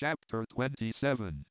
Chapter 27.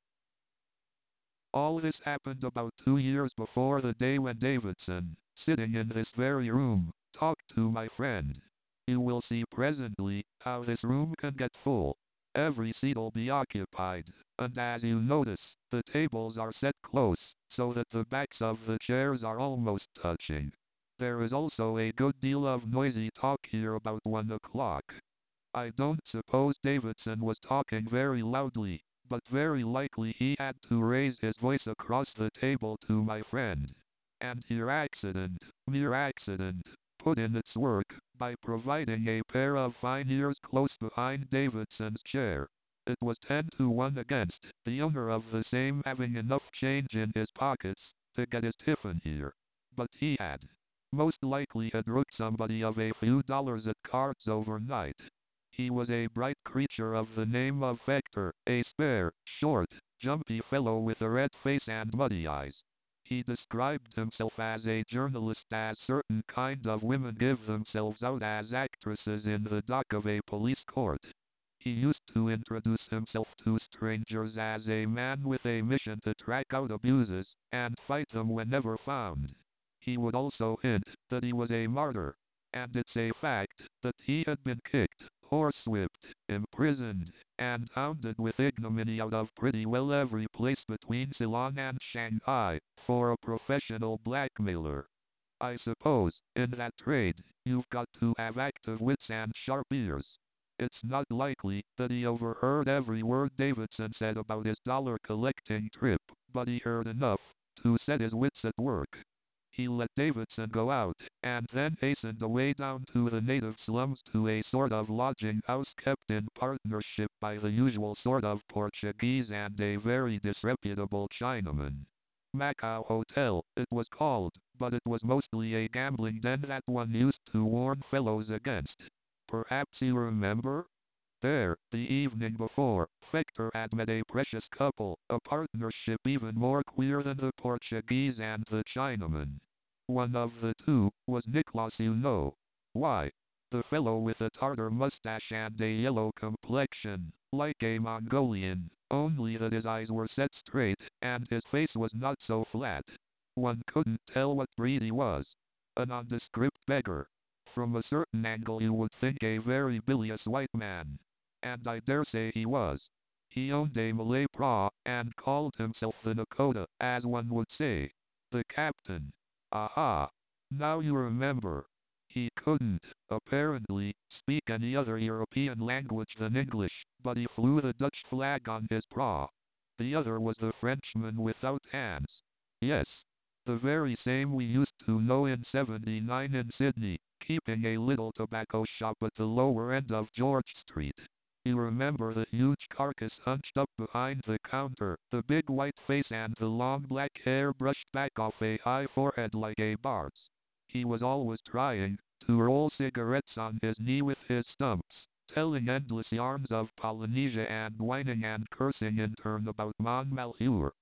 All this happened about 2 years before the day when Davidson, sitting in this very room, talked to my friend. You will see presently how this room can get full. Every seat'll be occupied, and as you notice, the tables are set close, so that the backs of the chairs are almost touching. There is also a good deal of noisy talk here about 1 o'clock. I don't suppose Davidson was talking very loudly, but very likely he had to raise his voice across the table to my friend. And here accident, mere accident, put in its work, by providing a pair of fine ears close behind Davidson's chair. It was 10-1 against the owner of the same having enough change in his pockets to get his tiffin here. But he had most likely had rooked somebody of a few dollars at cards overnight. He was a bright creature of the name of Hector, a spare, short, jumpy fellow with a red face and muddy eyes. He described himself as a journalist, as certain kind of women give themselves out as actresses in the dock of a police court. He used to introduce himself to strangers as a man with a mission to track out abuses, and fight them whenever found. He would also hint that he was a martyr. And it's a fact that he had been kicked, horsewhipped, imprisoned, and hounded with ignominy out of pretty well every place between Ceylon and Shanghai, for a professional blackmailer. I suppose, in that trade, you've got to have active wits and sharp ears. It's not likely that he overheard every word Davidson said about his dollar collecting trip, but he heard enough to set his wits at work. He let Davidson go out, and then hastened away down to the native slums to a sort of lodging house kept in partnership by the usual sort of Portuguese and a very disreputable Chinaman. Macau Hotel, it was called, but it was mostly a gambling den that one used to warn fellows against. Perhaps you remember? There, the evening before, Hector had met a precious couple, a partnership even more queer than the Portuguese and the Chinaman. One of the two was Nicholas, you know. Why? The fellow with a Tartar mustache and a yellow complexion, like a Mongolian, only that his eyes were set straight, and his face was not so flat. One couldn't tell what breed he was. A nondescript beggar. From a certain angle you would think a very bilious white man. And I dare say he was. He owned a Malay praw, and called himself the Nakota, as one would say. The captain. Aha! Now you remember. He couldn't, apparently, speak any other European language than English, but he flew the Dutch flag on his praw. The other was the Frenchman without hands. Yes. The very same we used to know in '79 in Sydney, keeping a little tobacco shop at the lower end of George Street. You remember the huge carcass hunched up behind the counter, the big white face and the long black hair brushed back off a high forehead like a bard's. He was always trying to roll cigarettes on his knee with his stumps, telling endless yarns of Polynesia and whining and cursing in turn about Monmalheur.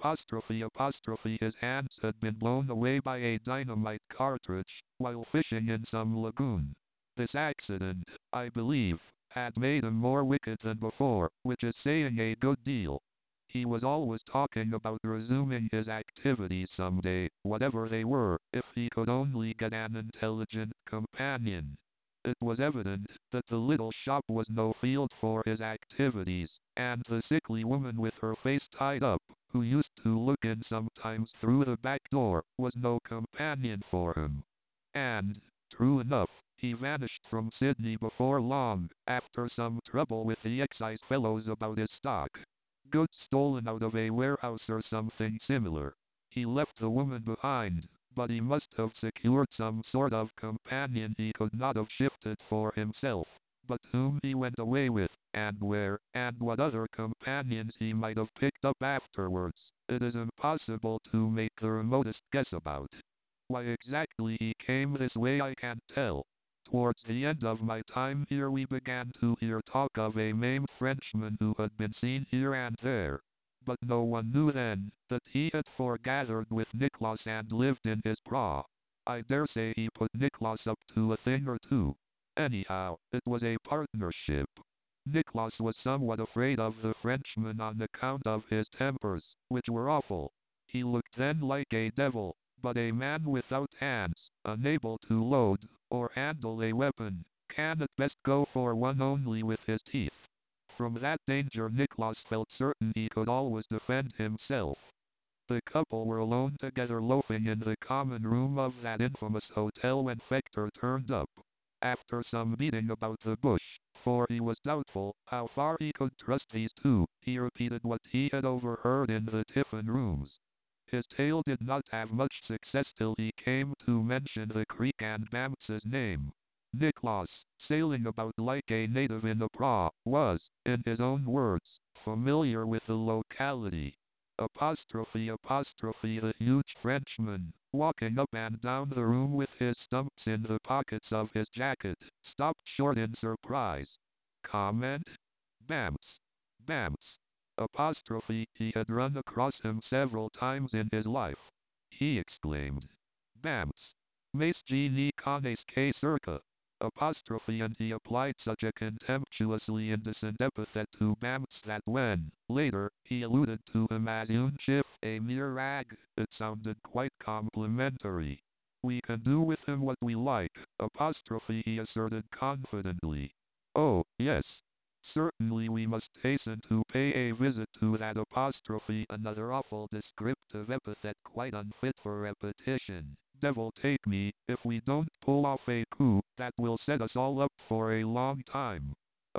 Apostrophe, his hands had been blown away by a dynamite cartridge, while fishing in some lagoon. This accident, I believe, had made him more wicked than before, which is saying a good deal. He was always talking about resuming his activities someday, whatever they were, if he could only get an intelligent companion. It was evident that the little shop was no field for his activities, and the sickly woman with her face tied up, who used to look in sometimes through the back door, was no companion for him. And, true enough, he vanished from Sydney before long, after some trouble with the excise fellows about his stock. Goods stolen out of a warehouse or something similar. He left the woman behind, but he must have secured some sort of companion he could not have shifted for himself. But whom he went away with, and where, and what other companions he might have picked up afterwards, it is impossible to make the remotest guess about. Why exactly he came this way I can't tell. Towards the end of my time here we began to hear talk of a maimed Frenchman who had been seen here and there. But no one knew then that he had foregathered with Nicholas and lived in his praw. I dare say he put Nicholas up to a thing or two. Anyhow, it was a partnership. Nicholas was somewhat afraid of the Frenchman on account of his tempers, which were awful. He looked then like a devil, but a man without hands, unable to load or handle a weapon, can at best go for one only with his teeth. From that danger Nicholas felt certain he could always defend himself. The couple were alone together loafing in the common room of that infamous hotel when Fector turned up. After some beating about the bush, for he was doubtful how far he could trust these two, he repeated what he had overheard in the tiffin rooms. His tale did not have much success till he came to mention the creek and Bams's name. Nicholas, sailing about like a native in the praw, was, in his own words, familiar with the locality. The huge Frenchman, walking up and down the room with his stumps in the pockets of his jacket, stopped short in surprise. Comment? Bamps. Bamps. He had run across him several times in his life. He exclaimed. Bamps. Mais genie connais que circa. And he applied such a contemptuously indecent epithet to Bamps that when, later, he alluded to him as un chiff, a mere rag, it sounded quite complimentary. We can do with him what we like, he asserted confidently. Oh, yes. Certainly we must hasten to pay a visit to that another awful descriptive epithet quite unfit for repetition. Devil take me, if we don't pull off a coup that will set us all up for a long time.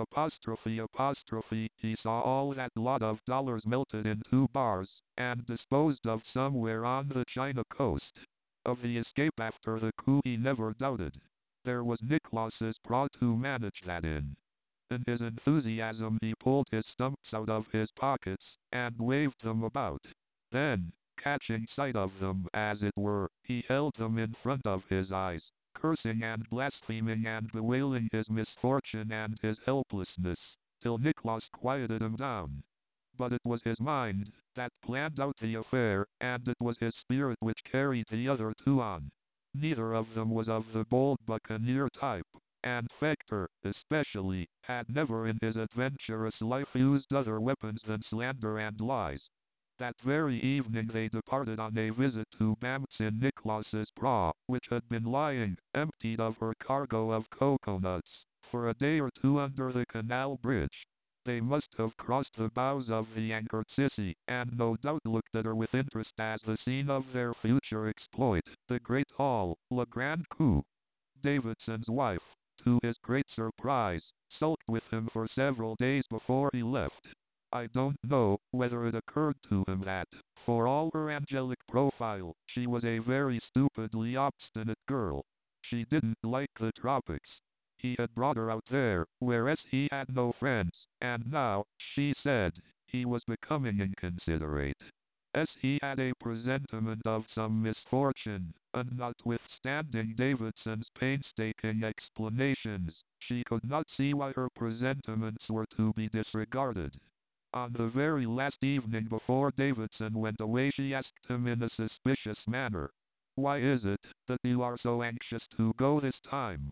He saw all that lot of dollars melted in 2 bars, and disposed of somewhere on the China coast. Of the escape after the coup he never doubted. There was Nicholas's praw to manage that in. In his enthusiasm he pulled his stumps out of his pockets, and waved them about. Then, catching sight of them, as it were, he held them in front of his eyes, cursing and blaspheming and bewailing his misfortune and his helplessness, till Nicholas quieted him down. But it was his mind that planned out the affair, and it was his spirit which carried the other two on. Neither of them was of the bold buccaneer type, and Fector, especially, had never in his adventurous life used other weapons than slander and lies. That very evening they departed on a visit to Bamps in Nicholas's praw, which had been lying, emptied of her cargo of coconuts, for a day or two under the canal bridge. They must have crossed the bows of the anchored Sissy, and no doubt looked at her with interest as the scene of their future exploit, the great haul, Le Grand Coup. Davidson's wife, to his great surprise, sulked with him for several days before he left. I don't know whether it occurred to him that, for all her angelic profile, she was a very stupidly obstinate girl. She didn't like the tropics. He had brought her out there, whereas he had no friends, and now, she said, he was becoming inconsiderate. As he had a presentiment of some misfortune, and notwithstanding Davidson's painstaking explanations, she could not see why her presentiments were to be disregarded. On the very last evening before Davidson went away she asked him in a suspicious manner, "Why is it that you are so anxious to go this time?"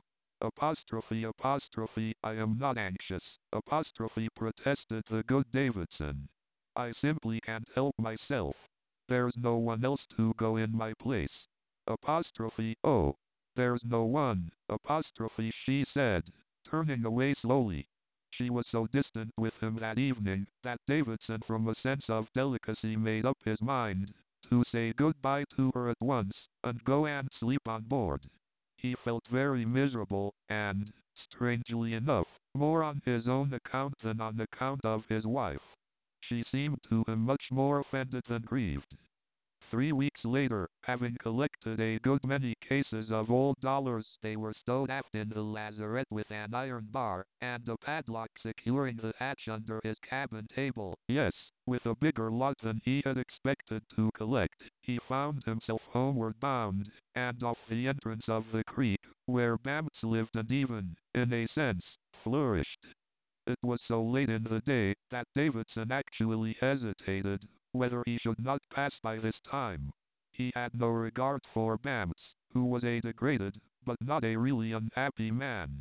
I am not anxious, protested the good Davidson. I simply can't help myself. There's no one else to go in my place. Oh, there's no one, she said, turning away slowly. She was so distant with him that evening, that Davidson from a sense of delicacy made up his mind to say goodbye to her at once, and go and sleep on board. He felt very miserable, and, strangely enough, more on his own account than on account of his wife. She seemed to him much more offended than grieved. 3 weeks later, having collected a good many cases of old dollars, they were stowed aft in the lazarette with an iron bar, and a padlock securing the hatch under his cabin table. Yes, with a bigger lot than he had expected to collect, he found himself homeward bound, and off the entrance of the creek, where Bamps lived and even, in a sense, flourished. It was so late in the day that Davidson actually hesitated whether he should not pass by this time. He had no regard for Bamps, who was a degraded, but not a really unhappy man.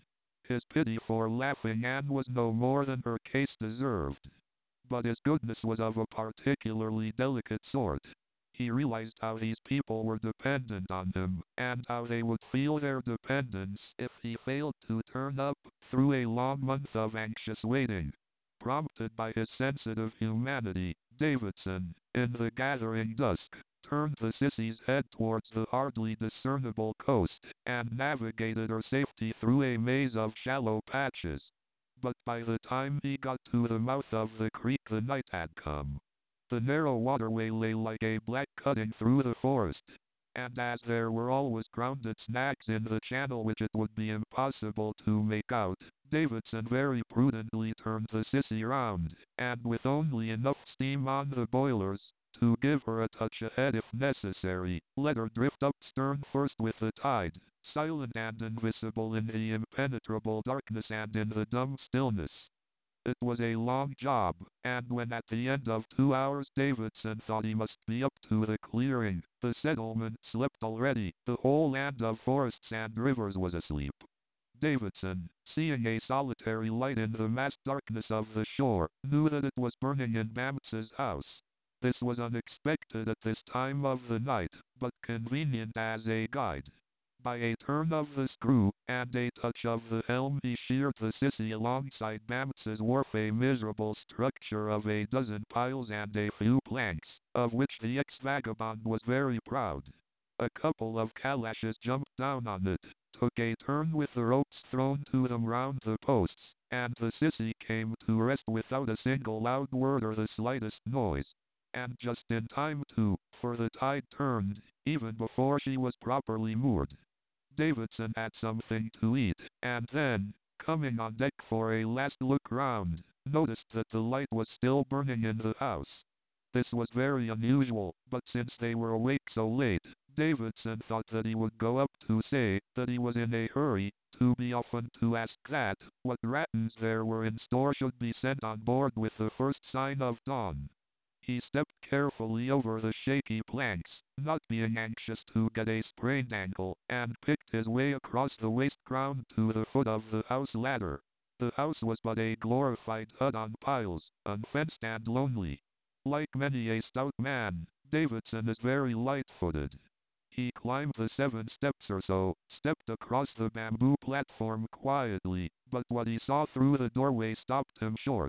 His pity for Laughing Ann was no more than her case deserved. But his goodness was of a particularly delicate sort. He realized how these people were dependent on him, and how they would feel their dependence if he failed to turn up through a long month of anxious waiting. Prompted by his sensitive humanity, Davidson, in the gathering dusk, turned the Sissy's head towards the hardly discernible coast, and navigated her safety through a maze of shallow patches. But by the time he got to the mouth of the creek the night had come. The narrow waterway lay like a black cutting through the forest, and as there were always grounded snags in the channel which it would be impossible to make out, Davidson very prudently turned the Sissy round, and with only enough steam on the boilers to give her a touch ahead if necessary, let her drift up stern first with the tide, silent and invisible in the impenetrable darkness and in the dumb stillness. It was a long job, and when at the end of 2 hours Davidson thought he must be up to the clearing, the settlement slept already, the whole land of forests and rivers was asleep. Davidson, seeing a solitary light in the massed darkness of the shore, knew that it was burning in Bamts's house. This was unexpected at this time of the night, but convenient as a guide. By a turn of the screw, and a touch of the helm he sheered the Sissy alongside Bamts's wharf, a miserable structure of a dozen piles and a few planks, of which the ex-vagabond was very proud. A couple of calashes jumped down on it, took a turn with the ropes thrown to them round the posts, and the Sissy came to rest without a single loud word or the slightest noise. And just in time too, for the tide turned, even before she was properly moored. Davidson had something to eat, and then, coming on deck for a last look round, noticed that the light was still burning in the house. This was very unusual, but since they were awake so late, Davidson thought that he would go up to say that he was in a hurry, to be off and to ask that what rations there were in store should be sent on board with the first sign of dawn. He stepped carefully over the shaky planks, not being anxious to get a sprained ankle, and picked his way across the waste ground to the foot of the house ladder. The house was but a glorified hut on piles, unfenced and lonely. Like many a stout man, Davidson is very light-footed. He climbed the 7 steps or so, stepped across the bamboo platform quietly, but what he saw through the doorway stopped him short.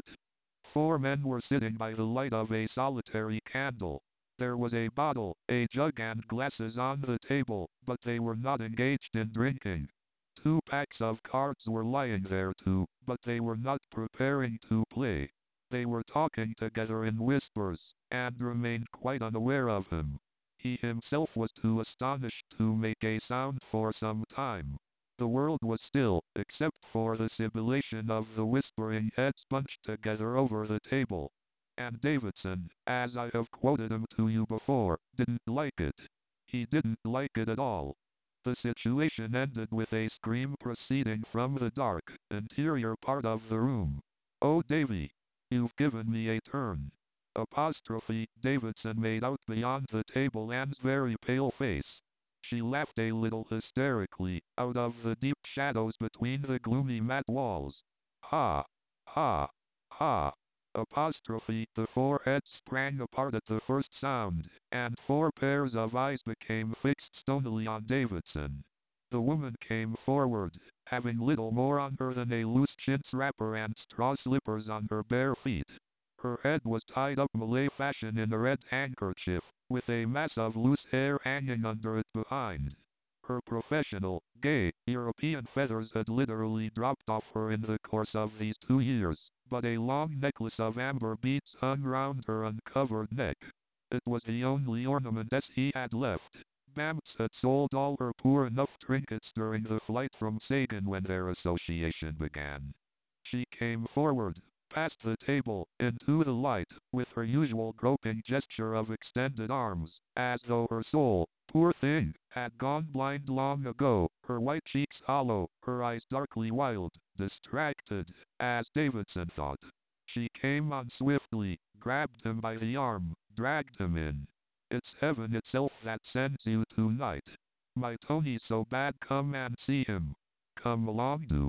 4 men were sitting by the light of a solitary candle. There was a bottle, a jug and glasses on the table, but they were not engaged in drinking. 2 packs of cards were lying there too, but they were not preparing to play. They were talking together in whispers, and remained quite unaware of him. He himself was too astonished to make a sound for some time. The world was still, except for the sibilation of the whispering heads bunched together over the table. And Davidson, as I have quoted him to you before, didn't like it. He didn't like it at all. The situation ended with a scream proceeding from the dark, interior part of the room. "Oh, Davy! You've given me a turn." Apostrophe Davidson made out beyond the table Anne's very pale face. She laughed a little hysterically, out of the deep shadows between the gloomy mat walls. "Ha! Ha! Ha!" Apostrophe the 4 heads sprang apart at the first sound, and 4 pairs of eyes became fixed stonily on Davidson. The woman came forward, having little more on her than a loose chintz wrapper and straw slippers on her bare feet. Her head was tied up Malay fashion in a red handkerchief, with a mass of loose hair hanging under it behind. Her professional, gay, European feathers had literally dropped off her in the course of these 2 years, but a long necklace of amber beads hung round her uncovered neck. It was the only ornament he had left. Bamts had sold all her poor enough trinkets during the flight from Sagan when their association began. She came forward, past the table, into the light, with her usual groping gesture of extended arms, as though her soul, poor thing, had gone blind long ago, her white cheeks hollow, her eyes darkly wild, distracted, as Davidson thought. She came on swiftly, grabbed him by the arm, dragged him in. "It's heaven itself that sends you tonight. My Tony's so bad, come and see him. Come along, do."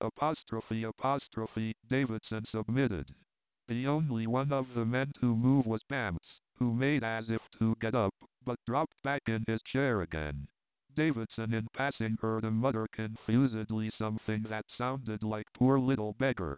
Davidson submitted. The only one of the men to move was Bamps, who made as if to get up, but dropped back in his chair again. Davidson in passing heard him mutter confusedly something that sounded like poor little beggar.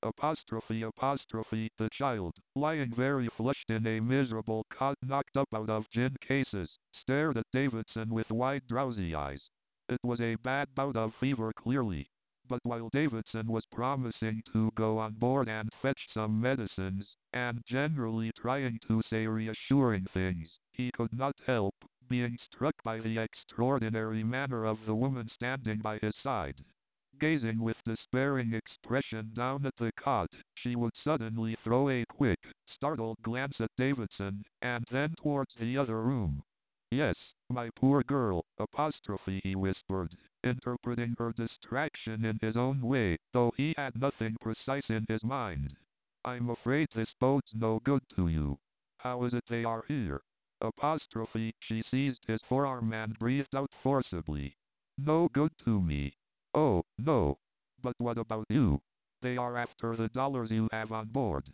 The child, lying very flushed in a miserable cot knocked up out of gin cases, stared at Davidson with wide drowsy eyes. It was a bad bout of fever clearly. But while Davidson was promising to go on board and fetch some medicines, and generally trying to say reassuring things, he could not help being struck by the extraordinary manner of the woman standing by his side. Gazing with despairing expression down at the cot, she would suddenly throw a quick, startled glance at Davidson, and then towards the other room. Yes, my poor girl, he whispered, interpreting her distraction in his own way, though he had nothing precise in his mind. I'm afraid this bodes no good to you. How is it they are here? She seized his forearm and breathed out forcibly. No good to me. Oh, no. But what about you? They are after the dollars you have on board.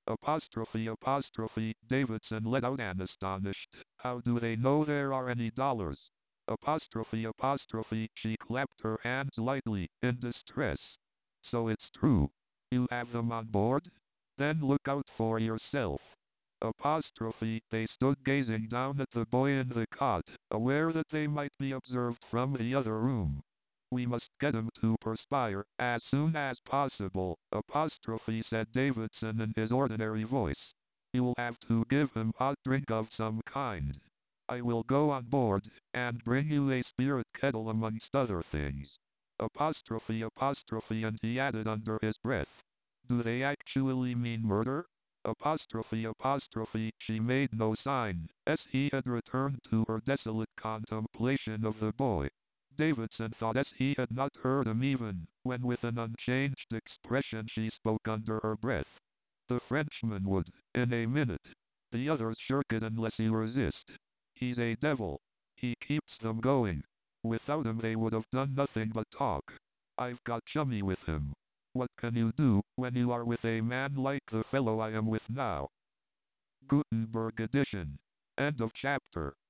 Davidson let out an astonished. How do they know there are any dollars? She clapped her hands lightly, in distress. So it's true. You have them on board? Then look out for yourself. They stood gazing down at the boy in the cot, aware that they might be observed from the other room. We must get him to perspire, as soon as possible, said Davidson in his ordinary voice. You'll have to give him hot drink of some kind. I will go on board, and bring you a spirit kettle amongst other things. And he added under his breath. Do they actually mean murder? She made no sign, as he had returned to her desolate contemplation of the boy. Davidson thought as he had not heard him even, when with an unchanged expression she spoke under her breath. The Frenchman would, in a minute. The others shirk it unless you resist. He's a devil. He keeps them going. Without him they would have done nothing but talk. I've got chummy with him. What can you do, when you are with a man like the fellow I am with now? Gutenberg edition. End of chapter.